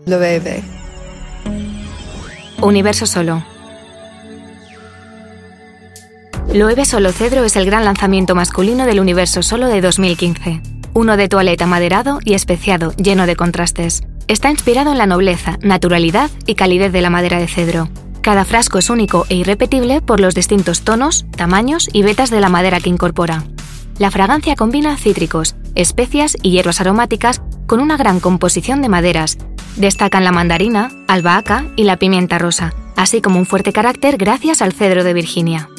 Loewe. Universo Solo. Loewe Solo Cedro es el gran lanzamiento masculino del Universo Solo de 2015. Uno de toilette amaderado y especiado, lleno de contrastes. Está inspirado en la nobleza, naturalidad y calidez de la madera de cedro. Cada frasco es único e irrepetible por los distintos tonos, tamaños y vetas de la madera que incorpora. La fragancia combina cítricos, especias y hierbas aromáticas con una gran composición de maderas. Destacan la mandarina, albahaca y la pimienta rosa, así como un fuerte carácter gracias al cedro de Virginia.